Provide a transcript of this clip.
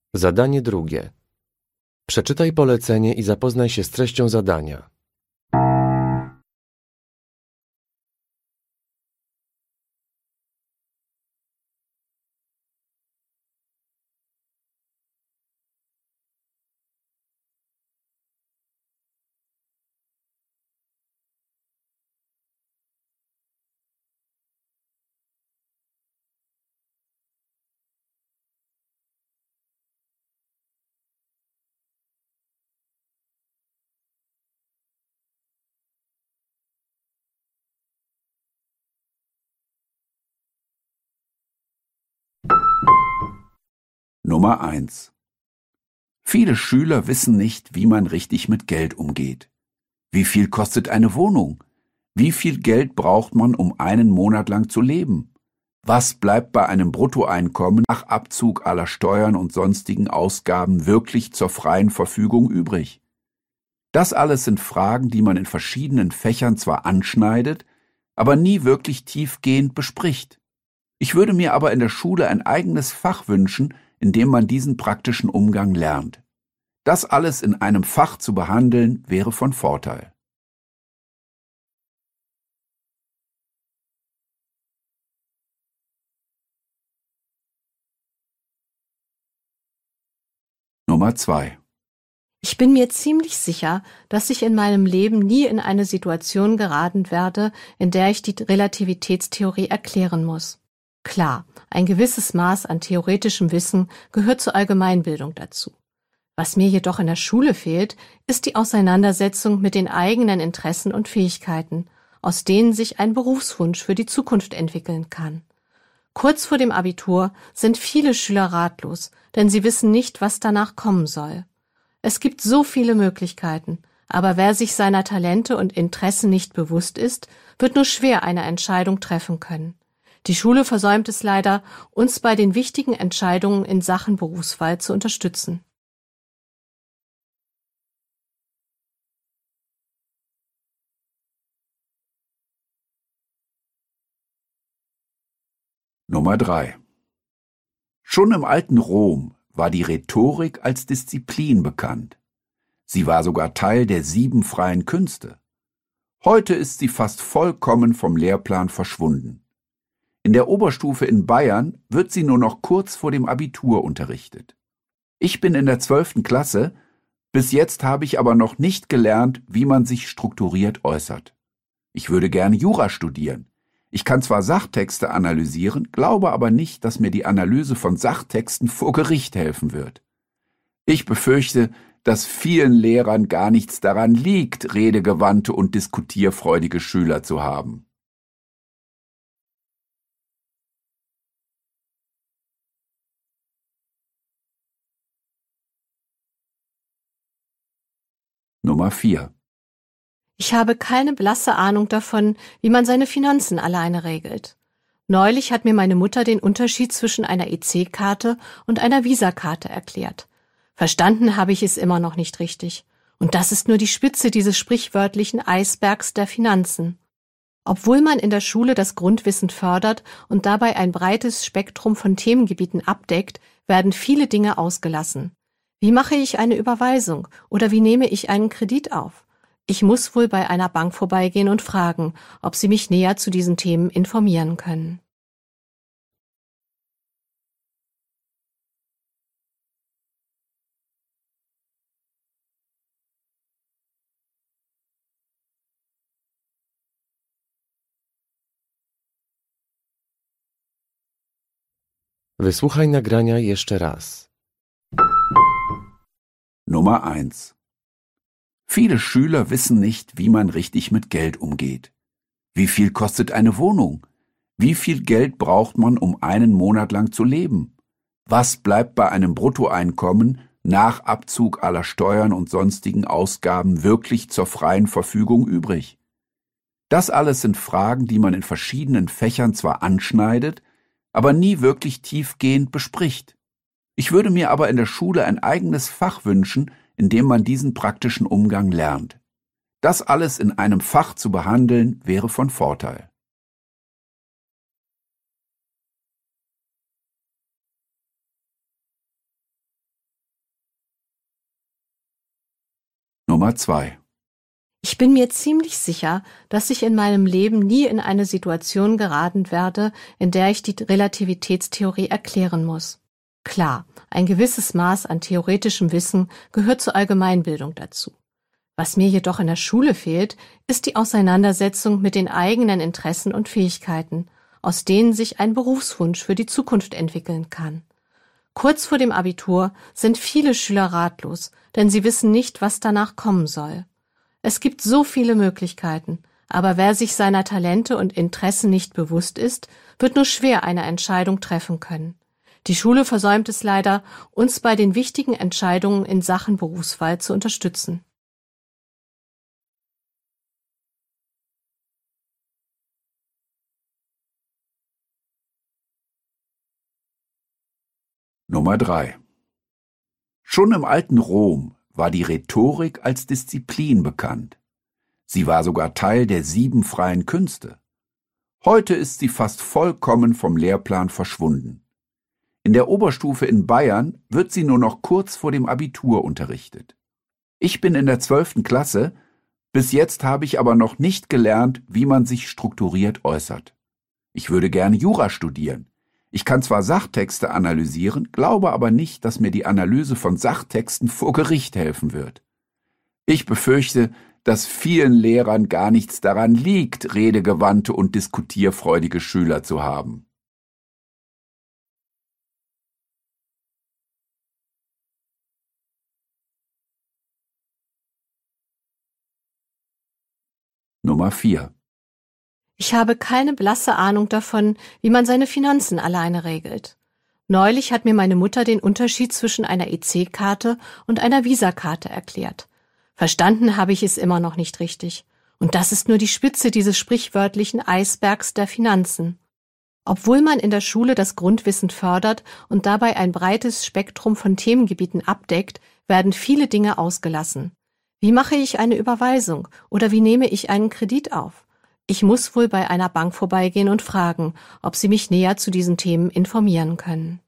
Zadanie drugie. Przeczytaj polecenie i zapoznaj się z treścią zadania. Nummer 1. Viele Schüler wissen nicht, wie man richtig mit Geld umgeht. Wie viel kostet eine Wohnung? Wie viel Geld braucht man, um einen Monat lang zu leben? Was bleibt bei einem Bruttoeinkommen nach Abzug aller Steuern und sonstigen Ausgaben wirklich zur freien Verfügung übrig? Das alles sind Fragen, die man in verschiedenen Fächern zwar anschneidet, aber nie wirklich tiefgehend bespricht. Ich würde mir aber in der Schule ein eigenes Fach wünschen, in dem man diesen praktischen Umgang lernt. Das alles in einem Fach zu behandeln, wäre von Vorteil. Nummer 2. Ich bin mir ziemlich sicher, dass ich in meinem Leben nie in eine Situation geraten werde, in der ich die Relativitätstheorie erklären muss. Klar, ein gewisses Maß an theoretischem Wissen gehört zur Allgemeinbildung dazu. Was mir jedoch in der Schule fehlt, ist die Auseinandersetzung mit den eigenen Interessen und Fähigkeiten, aus denen sich ein Berufswunsch für die Zukunft entwickeln kann. Kurz vor dem Abitur sind viele Schüler ratlos, denn sie wissen nicht, was danach kommen soll. Es gibt so viele Möglichkeiten, aber wer sich seiner Talente und Interessen nicht bewusst ist, wird nur schwer eine Entscheidung treffen können. Die Schule versäumt es leider, uns bei den wichtigen Entscheidungen in Sachen Berufswahl zu unterstützen. Nummer 3. Schon im alten Rom war die Rhetorik als Disziplin bekannt. Sie war sogar Teil der 7 freien Künste. Heute ist sie fast vollkommen vom Lehrplan verschwunden. In der Oberstufe in Bayern wird sie nur noch kurz vor dem Abitur unterrichtet. Ich bin in der 12. Klasse, bis jetzt habe ich aber noch nicht gelernt, wie man sich strukturiert äußert. Ich würde gerne Jura studieren. Ich kann zwar Sachtexte analysieren, glaube aber nicht, dass mir die Analyse von Sachtexten vor Gericht helfen wird. Ich befürchte, dass vielen Lehrern gar nichts daran liegt, redegewandte und diskutierfreudige Schüler zu haben. Nummer 4. Ich habe keine blasse Ahnung davon, wie man seine Finanzen alleine regelt. Neulich hat mir meine Mutter den Unterschied zwischen einer EC-Karte und einer Visa-Karte erklärt. Verstanden habe ich es immer noch nicht richtig. Und das ist nur die Spitze dieses sprichwörtlichen Eisbergs der Finanzen. Obwohl man in der Schule das Grundwissen fördert und dabei ein breites Spektrum von Themengebieten abdeckt, werden viele Dinge ausgelassen. Wie mache ich eine Überweisung oder wie nehme ich einen Kredit auf? Ich muss wohl bei einer Bank vorbeigehen und fragen, ob sie mich näher zu diesen Themen informieren können. Wysłuchaj nagrania jeszcze raz. Nummer 1. Viele Schüler wissen nicht, wie man richtig mit Geld umgeht. Wie viel kostet eine Wohnung? Wie viel Geld braucht man, um einen Monat lang zu leben? Was bleibt bei einem Bruttoeinkommen nach Abzug aller Steuern und sonstigen Ausgaben wirklich zur freien Verfügung übrig? Das alles sind Fragen, die man in verschiedenen Fächern zwar anschneidet, aber nie wirklich tiefgehend bespricht. Ich würde mir aber in der Schule ein eigenes Fach wünschen, in dem man diesen praktischen Umgang lernt. Das alles in einem Fach zu behandeln, wäre von Vorteil. Nummer 2. Ich bin mir ziemlich sicher, dass ich in meinem Leben nie in eine Situation geraten werde, in der ich die Relativitätstheorie erklären muss. Klar, ein gewisses Maß an theoretischem Wissen gehört zur Allgemeinbildung dazu. Was mir jedoch in der Schule fehlt, ist die Auseinandersetzung mit den eigenen Interessen und Fähigkeiten, aus denen sich ein Berufswunsch für die Zukunft entwickeln kann. Kurz vor dem Abitur sind viele Schüler ratlos, denn sie wissen nicht, was danach kommen soll. Es gibt so viele Möglichkeiten, aber wer sich seiner Talente und Interessen nicht bewusst ist, wird nur schwer eine Entscheidung treffen können. Die Schule versäumt es leider, uns bei den wichtigen Entscheidungen in Sachen Berufswahl zu unterstützen. Nummer 3. Schon im alten Rom war die Rhetorik als Disziplin bekannt. Sie war sogar Teil der 7 freien Künste. Heute ist sie fast vollkommen vom Lehrplan verschwunden. In der Oberstufe in Bayern wird sie nur noch kurz vor dem Abitur unterrichtet. Ich bin in der 12. Klasse, bis jetzt habe ich aber noch nicht gelernt, wie man sich strukturiert äußert. Ich würde gerne Jura studieren. Ich kann zwar Sachtexte analysieren, glaube aber nicht, dass mir die Analyse von Sachtexten vor Gericht helfen wird. Ich befürchte, dass vielen Lehrern gar nichts daran liegt, redegewandte und diskutierfreudige Schüler zu haben. Nummer 4. Ich habe keine blasse Ahnung davon, wie man seine Finanzen alleine regelt. Neulich hat mir meine Mutter den Unterschied zwischen einer EC-Karte und einer Visa-Karte erklärt. Verstanden habe ich es immer noch nicht richtig. Und das ist nur die Spitze dieses sprichwörtlichen Eisbergs der Finanzen. Obwohl man in der Schule das Grundwissen fördert und dabei ein breites Spektrum von Themengebieten abdeckt, werden viele Dinge ausgelassen. Wie mache ich eine Überweisung oder wie nehme ich einen Kredit auf? Ich muss wohl bei einer Bank vorbeigehen und fragen, ob sie mich näher zu diesen Themen informieren können.